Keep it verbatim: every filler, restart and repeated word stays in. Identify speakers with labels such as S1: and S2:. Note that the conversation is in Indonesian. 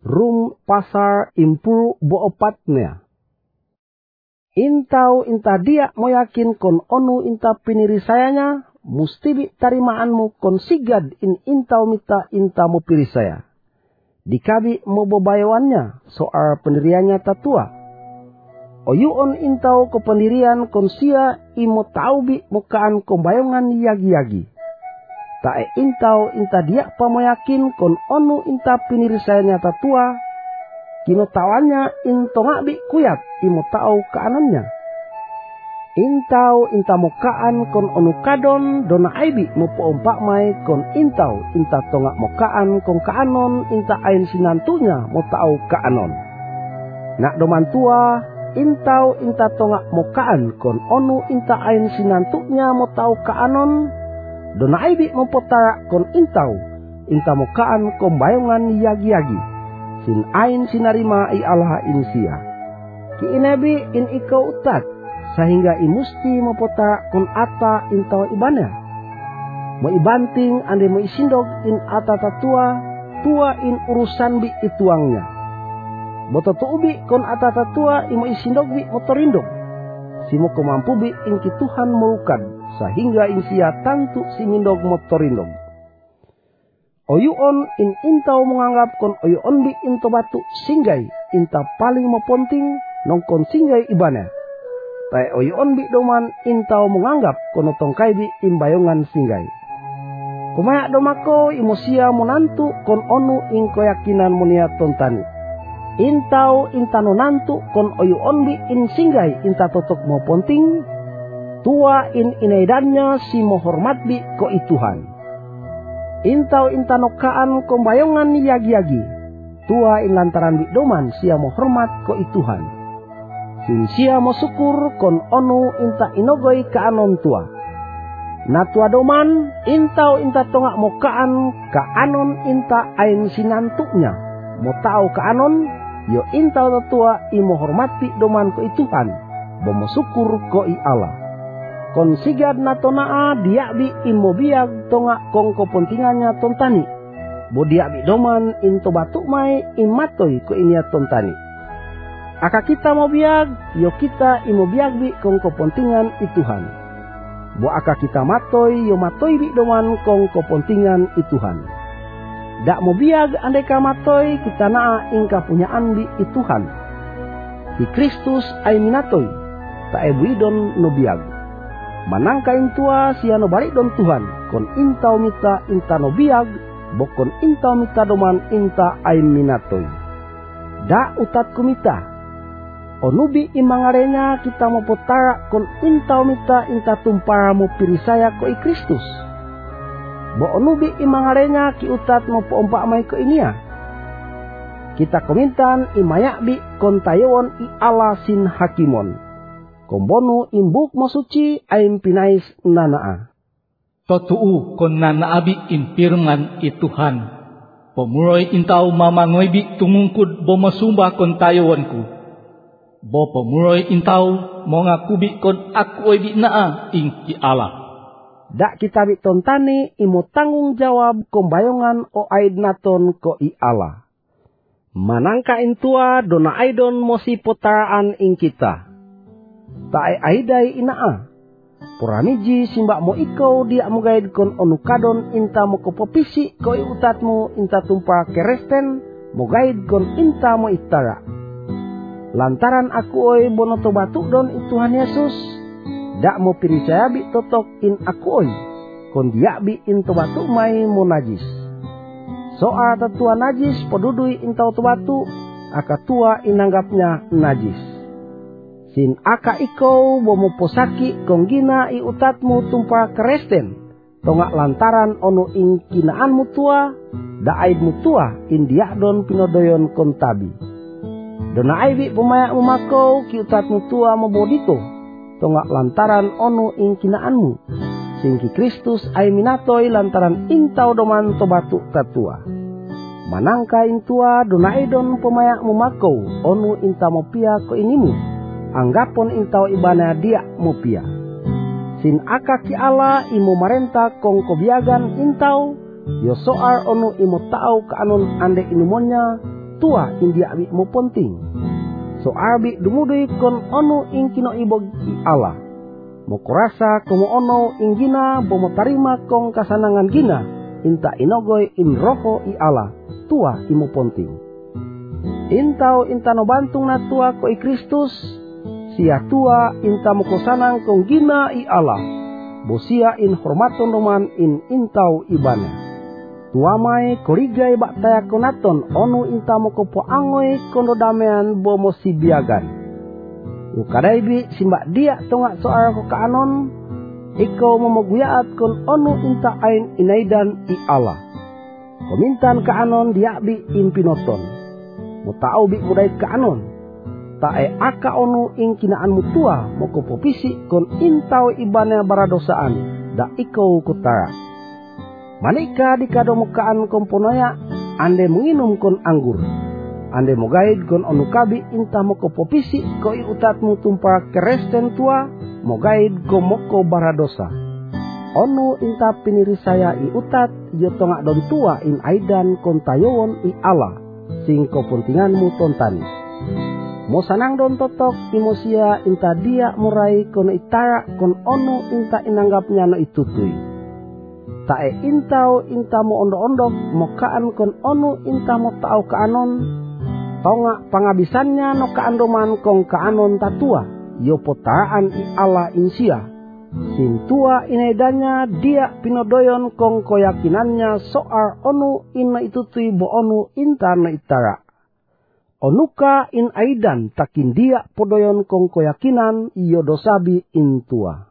S1: Rum pasar impul boopatnya. Intau inta dia mo yakin kon onu inta piniri sayanya, musti bi tarimaanmu kon sigad in intau mita inta mo pilih saya. Dikabi mo bebayawannya soal pendiriannya tatua. Oyuon intau ko pendirian kon sia imo taubi mukaan kombayongan yagi-yagi. Tae intau inta dia pa mo yakin kon onu inta piniri sayanya tatua. Kino tawannya into ngabi kuyat imo tau kaanannya. Intau inta mokaan kon onu kadon dona aibi mo poompak mai kon intau inta tonga mokaan kon kaanon inta ain sinantunya mo tau kaanon. Nak doman tua intau inta tonga mokaan kon onu inta ain sinantunya mo tau kaanon. Dona aibi mo potara kon intau inta mokaan kon bayongan yagi-yagi. Sin ain sinarima i Allah insia. Ki inabi in ikaw utat. Sehingga imusti mopota kon ata intau ibana. Mo ibanting ande mo isindog in ata tatua. Tua in urusan bi ituangnya. Boto ubi kon ata tatua imo isindog bi motorindog. Simo kumampu bi in kituhan melukan. Sehingga insia tantu simindog motorindog. Oyuon in intau menganggap kon oyuon bi into batu singgai inta paling moponting nongkon singgai ibana. Tai oyuon bi doman intau menganggap kono tongkai bi imbayongan singgai. Kumaya domako imosia monantu kon onu ing koyakinan munia tontani. Intau intano nantu kon oyuon bi in singgai inta totok moponting. Tua in inaidannya si mohormat bi ko ituhan. Intau intanokaan kombayongan yagi-yagi. Tua in lantaran bikdoman sia mo hormat ko ituhan. Sin sia mo syukur kon onu inta inogoi kaanon tua. Natua doman intau inta tongak mo kaan kaanon inta ain sinantuknya. Mo tau kaanon yo intau tatua imo hormati doman ko ituhan. Bo mo syukur ko i Allah. Kon sigad na tonaa diakbi imo biag tonga kong kepentingannya tontani. Bo diakbi doman into batuk mai imatoi ko inia tontani. Aka kita mau biag, yo kita imo biagbi kong kepentingan ituhan. Bo aka kita matoi, yo matoi bi doman kong kepentingan ituhan. Dak mau biag andeka matoi kita naa ingka punyaan bi ituhan. Di Kristus ay minatoi, ta ebuidon no biag. Manangka intua siano balik don Tuhan kon intau mita inta no biag bokon intau mita doman inta ain minatoi. Da utat kumita onubi imangarenya kita mo potara kon intau mita inta tumpara mo pirisaya ko i Kristus. Bo onubi imangarenya ki utat mo poompak mai ko inia. Kita komintan imayakbi kon tayewon i Allah sin hakimon. Kombonu imbuk masuci aim pinais nanaa.
S2: Totuu kon nanaabi impirman ituhan. Pemuroy intau mamangoy bi tumungkud bo masumba kon tayawanku. Bo pemuroy intau mongakubi kon aku bi naa ingki Allah.
S1: Dak kita bi tontani imo tanggung jawab kombayongan o aid naton ko i Allah. Manangka intua dona aidon mosi potaraan ing kita. Tae aidai inaa. Puramiji simbak mo ikaw dia mo gaid kon onukadon inta mo kopopisi ko iutatmu inta tumpa keresten mo gaid kon inta mo itara. Lantaran aku oi bonoto batuk don ituhan Yesus. Dak mo percaya bi totok in aku oi. Kon dia bi into batuk mai mo najis. Soa tatua najis podudui intau to batu aka tua inanggapnya najis. Sin aka ikaw bomo posaki kong gina i utatmu tumpa keresten. Tongak lantaran ono ing kinaanmu tua, daaidmu tua in diakdon pinodoyon kontabi. Dona aibi pemayak memakou ki utatmu tua mobodito. Tongak lantaran ono ing kinaanmu. Singki Kristus ay minatoy lantaran intau doman tobatu tatua. Manangka intua dona aidon pemayak memakou ono inta mopia ko inimu. Anggapon intau ibana dia mopia. Sin aka ki Allah imo marenta kong kobiagan intau. Yo soar onu imo tau kaanon ande inumonnya. tua india abi mo penting. So abi dumudui kon ono ing kino ibog i Allah. Mo kurasa komo ono ing gina bomo tarima kong kasanangan gina inta inogoy in roho i Allah tua imo penting. Intau inta no bantung na tua ko i Kristus sia tua inta mo kosanang kong gina i Allah. Bosia in hormaton roman in intau ibane. Tua mai korigay baktaya konaton onu inta mo ko poangoy kondo damean bomo sibiagan. Ukadaibi simba dia tonga soal ko kaanon ikaw mamoguyaat kon onu inta ain inaidan i Allah. Komintan kaanon diabi in pinoton. Mutao bi mudai kaanon. Tae aka onu ing kinaan mutua mo ko popisi kon intau ibane baradosaan da ikaw kutara. Manika di kadomukaan komponoya ande menginum kon anggur. Ande mo gaid kon onu kabi inta mo ko popisi ko i utat mo tumpa keresten tua mo gaid ko moko baradosa. Onu inta piniri saya i utat yo tonga don tua in aidan kon tayowon i Allah sing ko puntingan mo tontani. Mo sanang don totok imosia inta dia murai kono itara kon onu inta inanggapnya no itutui. Tae intau inta mo ondo-ondok mo kaan kon onu inta mo tau kaanon tonga pangabisannya no kaandoman kong kaanon tatua yo potaraan i Allah insia sintua inedanya dia pinodoyon kong koyakinannya soal onu ina itutui bo onu inta no itara. Onuka in aidan takin dia podoyon kong koyakinan iyo dosabi intua.